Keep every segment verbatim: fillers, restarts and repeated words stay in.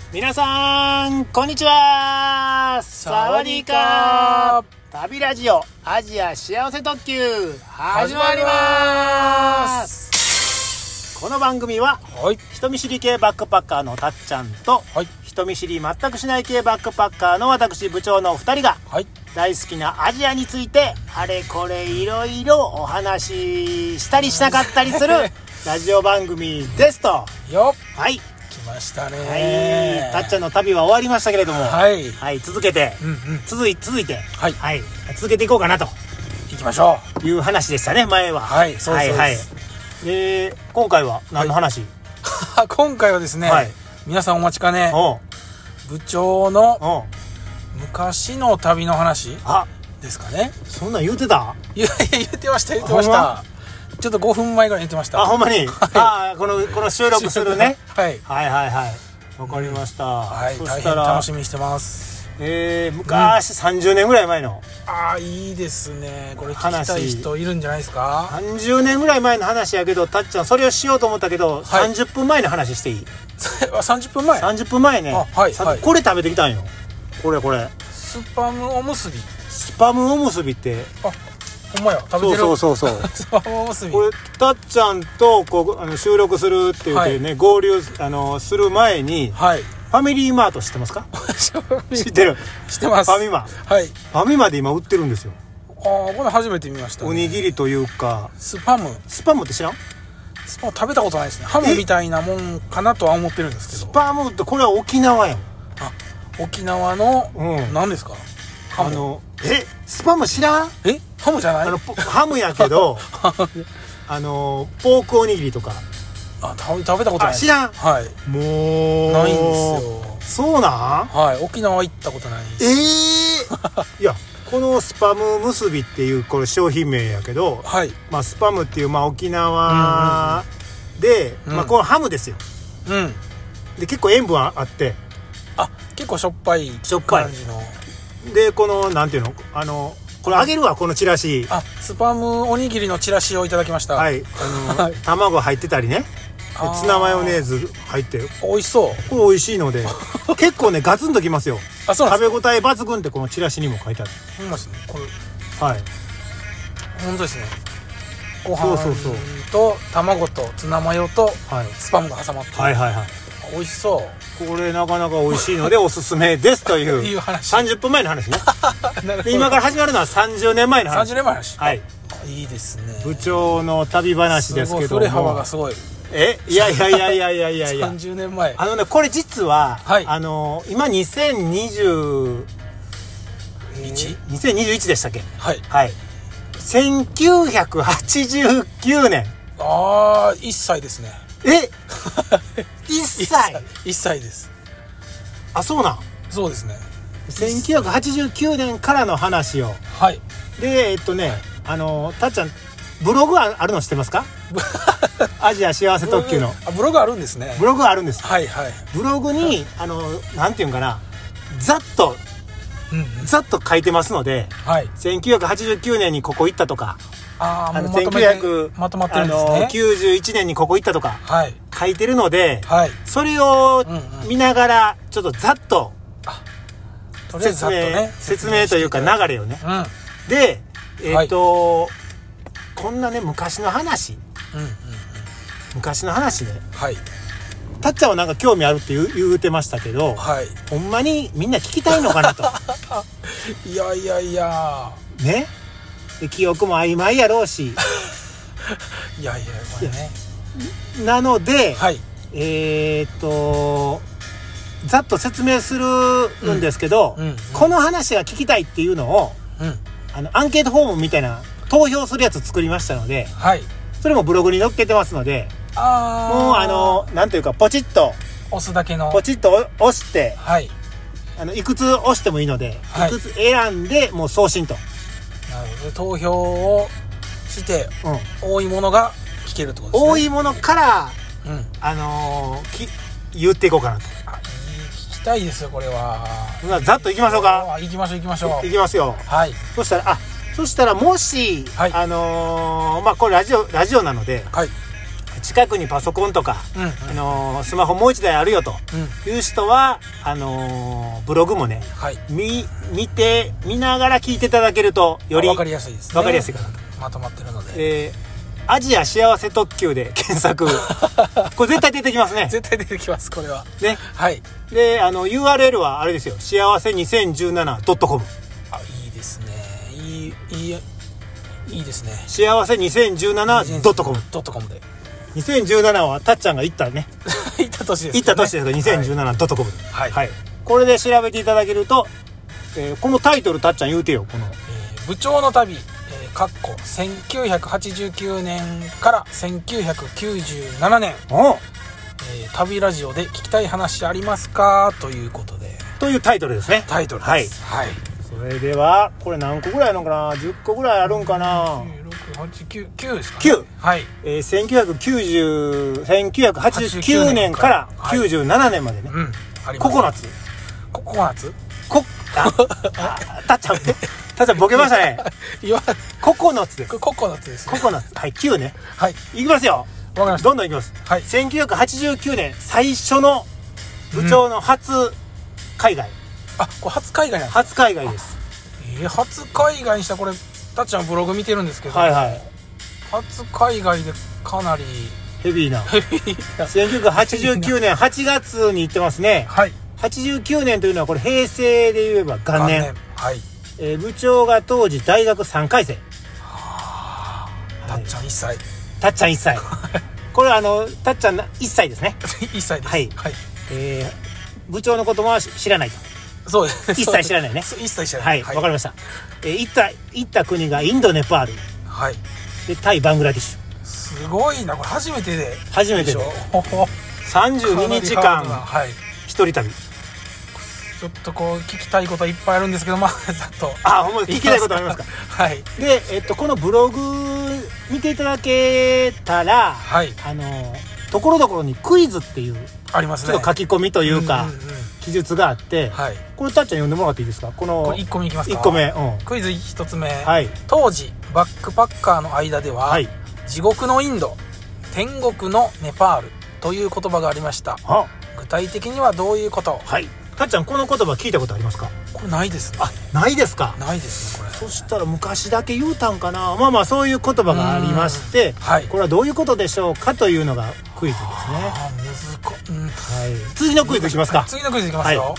皆さんこんにちは。サワディーカー。旅ラジオアジア幸せ特急始まります。この番組は、はい、人見知り系バックパッカーのたっちゃんと、はい、人見知り全くしない系バックパッカーの私部長のふたりが、はい、大好きなアジアについてあれこれいろいろお話ししたりしなかったりするラジオ番組ですと。 よっ、 はい、 来ましたね。 はい、たっちゃんの旅は終わりましたけれども、 はい、 はい、続けて、うんうん、続い続いて、はい、はい、続けていこうかなと行きましょういう話でしたね、前は。 はい、そうです、はいはい、 で今回は何の話？ はい、今回はですね、はい、皆さんお待ちかね、部長の昔の旅の話ですかね。 そんなん言うてた？ いやいや、言ってました言ってました。ちょっとごふんまえぐらい言ってました。 あ、ほんまに、はい、あ、このこの収録するねはい、 はいはいはい、わかりました、うん、 はい、 そしたら大変楽しみにしてます。 えー、昔、うん、さんじゅうねんぐらい前の、 ああ、いいですね。これ聞きたい人いるんじゃないですか。 さんじゅうねんぐらい前の話やけど、たっちゃんそれをしようと思ったけど、はい、さんじゅっぷんまえの話していい？ さんじゅっぷんまえ？ さんじゅっぷんまえね。 あ、はい、はい、 これ食べてきたんよ。これこれスパムおむすび。 スパムおむすびって、あ、 ほんまや、食べてる。 そうそうそうそうスパムおむすび。 これたっちゃんとこうあの収録するって言ってね、はい、合流あのする前に、はい、ファミリーマート知ってますか？知ってる？ 知ってます。 ファミマ、はい、ファミマで今売ってるんですよ。 ああ、これ初めて見ましたね。 おにぎりというかスパム。 スパムって知らん？ スパム食べたことないですね。ハムみたいなもんかなとは思ってるんですけど。 スパムってこれは沖縄やん。 あ、沖縄の、うん、何ですか？ あのえスパム知らん？ えハムじゃない？ あのハムやけどあのポークおにぎりとか。 あ、食べ、食べたことないです。 知らん？ はい。 もうないんですよ。そうなん？ はい、沖縄行ったことないです。 えー、いやこのスパムむすびっていうこれ商品名やけど、はい、まあ、スパムっていう、まあ、沖縄で、うんうんうん、まあ、このハムですよ、うん、で結構塩分あって、 あ、結構しょっぱいしょっぱい感じので、このなんていうの、あのこれあげるわ、このチラシ。あ、 スパムおにぎりのチラシをいただきました。 はい、あの卵入ってたりね、ツナマヨネーズ入って美味しそう。 これ美味しいので結構ねガツンときますよ。 あ、そうなんですか。 食べ応え抜群ってこのチラシにも書いてある。 ほんまですね。これ、 はい、 本当ですね。ご飯と卵とツナマヨとスパムが挟まって、はいはいはい、美味しそう。 これなかなか美味しいのでおすすめですといういう話。 さんじゅっぷんまえの話ねで今から始まるのはさんじゅうねんまえの話。 さんじゅうねんまえの話。 はい、 いいですね。 部長の旅話ですけども、 振れ幅がすごい。 え、いやいやいやいやいやいやいやさんじゅうねんまえ。 あのね、これ実は、はい、あの今にせんにじゅういち にせんにじゅういちでしたっけ。はいはい、せんきゅうひゃくはちじゅうきゅうねん。 ああ、いっさいですね。 えいっさいいっさいです。 あ、そうなん。 そうですね。 せんきゅうひゃくはちじゅうきゅうねんからの話を。はい。で、えっとね、あのたっちゃんブログあるの知ってますか？アジア幸せ特急のあ、ブログあるんですね。 ブログあるんです。 はいはい。 ブログにあのなんていうんかな、ざっと、うんうん、ざっと書いてますので、はい、せんきゅうひゃくはちじゅうきゅうねんにここ行ったとか、 ああ、 のせんきゅうひゃくまとまってるんですね。 きゅうじゅういちねんにここ行ったとか、はい、書いてるので、はい、それを見ながらちょっとざっと説明、ね、説明というか流れをね、うん、で、えー、っと、はい、こんなね昔の話、うんうんうん、昔の話ね、はい、たっちゃんはなんか興味あるって 言, 言うてましたけど、はい、ほんまにみんな聞きたいのかなといやいやいやね、で記憶も曖昧やろうしいやいや、これね、 なので、はい、えー、っとざっと説明するんですけど、うんうんうん、この話が聞きたいっていうのを、うん、あのアンケートフォームみたいな投票するやつ作りましたので、はい、それもブログに載っけてますので、あ、もうあのなんていうかポチッと押すだけの、 ポチッと押して、はい、あのいくつ押してもいいので、はい、いくつ選んでもう送信と。 なるほど。投票をして、うん、多いものが聞けるってことですね。 多いものから、うん、あのー、き言っていこうかなと。 あ、聞きたいですよこれは。 ざっといきましょうか。 行きましょう行きましょう。 いきますよ。はい。そしたらあ。そしたらもし、はい、あのー、まあこれラジオラジオなので、はい、 近くにパソコンとか、うんうん、あのー、スマホもう一台あるよという人は、うん、あのー、ブログもね、はい、見, 見て見ながら聞いていただけるとより分かりやすいですね。 分かりやすいかなと。 まとまってるので、 えー、アジア幸せ特急で検索これ絶対出てきますね。 絶対出てきますこれはね。 はい。 であの ユーアールエル はあれですよ、幸せ にせんじゅうななドットコム。 あ、いいですね。いいいいいいですね。 幸せ にせんじゅうななドットコムドットコムでにせんじゅうななはたっちゃんが行ったね行った年ですね。 行った年ですが にせんじゅうななドットコム、 はい、 はい、これで調べていただけると、えー、このタイトルたっちゃん言うてよ。この、 えー、部長の旅、えー、かっこせんきゅうひゃくはちじゅうきゅうねんからせんきゅうひゃくきゅうじゅうななねん、 お、 えー、旅ラジオで聞きたい話ありますかということで、 というタイトルですね。 タイトルです。はい、はい、 それではこれ何個ぐらいあるのかな。じゅっこぐらいあるんかな。 ろく、はち、きゅう、きゅうですかね。 きゅう、 はい、 えー、せんきゅうひゃくきゅうじゅう、せんきゅうひゃくはちじゅうきゅうねんからきゅうじゅうななねんまでね、 はい、うん、あります。 ココナッツココナッツこああたっちゃんたっちゃんボケましたねココナッツです。 ココナッツです、ね、 ココナッツ、はい、きゅうね。 はい、 いきますよ。 わかりました。 どんどんいきます。はい、せんきゅうひゃくはちじゅうきゅうねん最初の部長の初海外、 うん、あ、これ初海外なんですか。 初海外です。 えー、初海外にしたらこれたっちゃんブログ見てるんですけど、 はいはい、 初海外でかなりヘビーなヘビーなせんきゅうひゃくはちじゅうきゅうねんはちがつに行ってますね。 はい、 はちじゅうきゅうねんというのはこれ平成で言えば元年、元年、 はい、 えー、部長が当時大学さんかい生、 はあ、たっちゃんいっさい、 たっちゃんいっさいこれはあのたっちゃんいっさいですねいっさいです。 はい、はい、えー、部長のことは知らないと。 そうです。 一切知らないね。 一切知らない。 はい、わかりました。えー、行った行った国がインド、ネパール、 はい、 でタイ、バングラディッシュ。 すごいな、これ初めてで。 初めてで。さんじゅうににちかん、 はい、 一人旅。 ちょっとこう聞きたいことはいっぱいあるんですけど、まあざっと。 あ、ほんま聞きたいことありますか。 はい。 で、えっとこのブログ見ていただけたら、 はい、 あのところどころにクイズっていうありますね。 ちょっと書き込みというか、うんうんうん、記述があって、はい、これたっちゃん読んでもらっていいですか。このこれいっこめいきますか。 いっこめ、うん、 クイズひとつめ、 はい、 当時バックパッカーの間では、はい、地獄のインド、天国のネパールという言葉がありました。具体的にはどういうこと。 はい、たっちゃんこの言葉聞いたことありますか。 これないですね。 あ、ないですか。 ないですね、これ。 そしたら昔だけ言うたんかな。まあまあそういう言葉がありまして、はい、これはどういうことでしょうかというのがクイズですね。 ああ、難しい、うん、はい、 次のクイズいきますか。 次のクイズいきますよ、はい、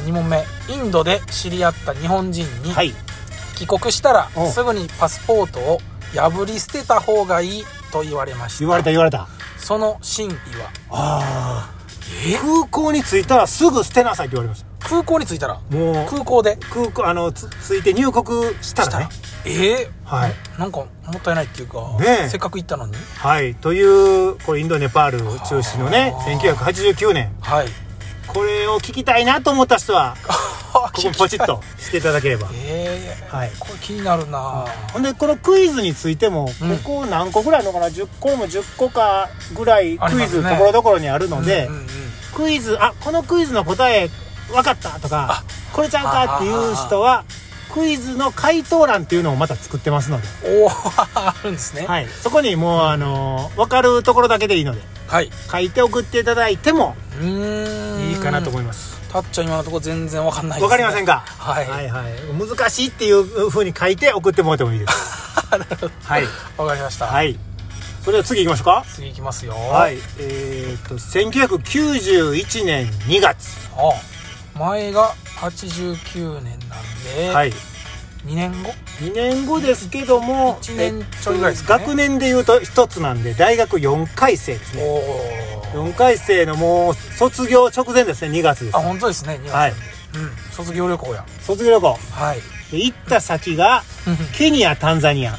にもんめ、インドで知り合った日本人に、はい、帰国したらすぐにパスポートを破り捨てた方がいいと言われました。 言われた言われた。 その真意は。 ああ、え空港に着いたらすぐ捨てなさいって言われました。 空港に着いたら、 もう空港で空港あのつ着いて入国したらね。 ええー、はい、 なんかもったいないっていうか、ね、せっかく行ったのに。 はいというこれインドネパール中心のねせんきゅうひゃくはちじゅうきゅうねん、 はい、 これを聞きたいなと思った人はここポチッとしていただければ。 ええー、 はい、 これ気になるな。 ほんでこのクイズについても、うん、ここ何個ぐらいあるのかな、じゅっこもじゅっこかぐらいクイズところどころにあるので、うんうんうん、クイズ、あ、このクイズの答え分かったとか、これちゃうかっていう人はクイズの回答欄っていうのをまた作ってますので。 おーあるんですね。 はい、そこにもうあの分かるところだけでいいので、はい、書いて送っていただいてもいいかなと思います。 たっちゃん今のところ全然分かんないですね。 分かりませんか。 はい、 はいはい、難しいっていう風に書いて送ってもらってもいいですなるほど、はい、分かりました。 はい、それでは次行きましょうか。 次行きますよ。 はい、えー、っとせんきゅうひゃくきゅうじゅういちねんにがつ、 ああ、前がはちじゅうきゅうねんなんで、はい、にねんごにねんごですけどもいちねんちょいぐらいですかね。 学年でいうとひとつなんで大学よんかい生ですね。およんかい生のもう卒業直前ですね。にがつです。 あ、本当ですね。にがつ、はい、うん、卒業旅行や。 卒業旅行、 はい、 で行った先がケニア、タンザニア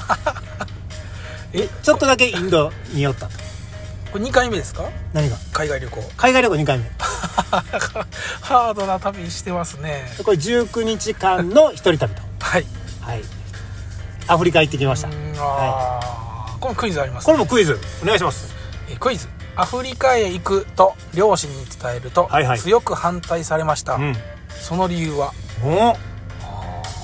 えちょっとだけインドに寄ったと。 これにかいめですか。何が海外旅行。 海外旅行にかいめハードな旅してますね。 これじゅうくにちかんの一人旅とはい、 はい、アフリカ行ってきました。 あ、はい、これクイズあります、ね、 これもクイズお願いします。 えクイズ、アフリカへ行くと両親に伝えると、はいはい、強く反対されました、うん、その理由は。お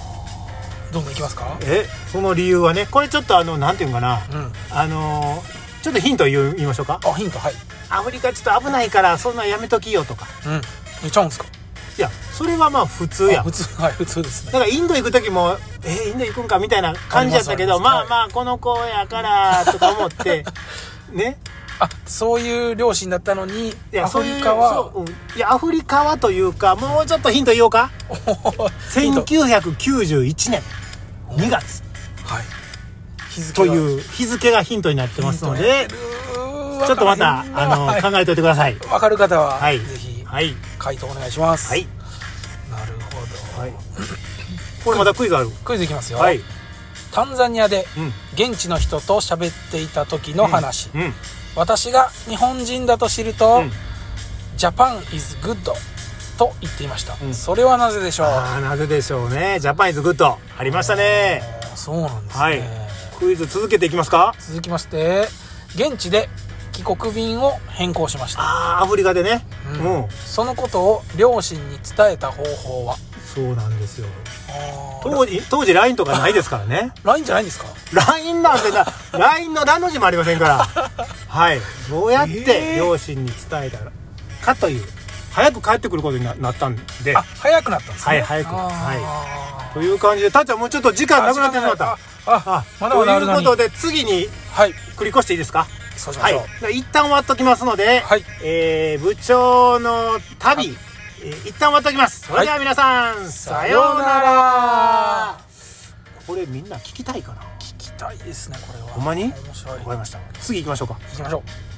どんどんいきますか。 えその理由はね、これちょっとあのなんていうかな、うん、あのちょっとヒント言う言いましょうか。 あ、ヒント、はい。 アフリカちょっと危ないからそんなんやめときよとか。 うん言っちゃうんですか。 いやそれはまあ普通や。 普通、はい、普通ですね。 だからインド行く時もえー、インド行くんかみたいな感じやったけど、まあまあこの子やからとか思ってね。 あ、そういう両親だったのに、 いやアフリカはそういう、うん、いやアフリカはというか、もうちょっとヒント言おうか。せんきゅうひゃくきゅうじゅういちねんにがつ、 はい、日付という日付がヒントになってますので、ちょっとまたあの、はい、考えておいてください。 分かる方は、 はい、 ぜひ、 はい、 回答お願いします。 はい、 なるほど、はい、 これまたクイズある。 クイズいきますよ。 はい、 タンザニアで現地の人と喋っていた時の話、うんうん、私が日本人だと知ると、うん、Japan is good と言っていました、うん、それはなぜでしょう。 あ、なぜでしょうね。 Japan is good ありましたね。 そうなんですね、 はい、クイズ続けていきますか。 続きまして、現地で帰国便を変更しました。 あ、アフリカでね、 うんうん、そのことを両親に伝えた方法は。 そうなんですよ。当時当時 ライン とかないですからね。 ライン じゃないんですか。 ライン なんてなライン の段の字もありませんからはいどうやって両親に伝えたかという、早く帰ってくることに な, なったんで。 あ、早くなったんですね。 はい、早く、はい、という感じで、たっちゃんもうちょっと時間なくなってしまった。 ああ、まだまだあるのに。 ということで次に繰り越していいですか。 そうしましょう。 はい、一旦終わっときますので、はい、えー、部長の旅、はい、えー、一旦終わっときます。それでは皆さん、はい、さようなら。これみんな聞きたいかな。 聞きたいですね、これは。 ほんまに？ 面白い。 わかりました。次行きましょうか。 行きましょう。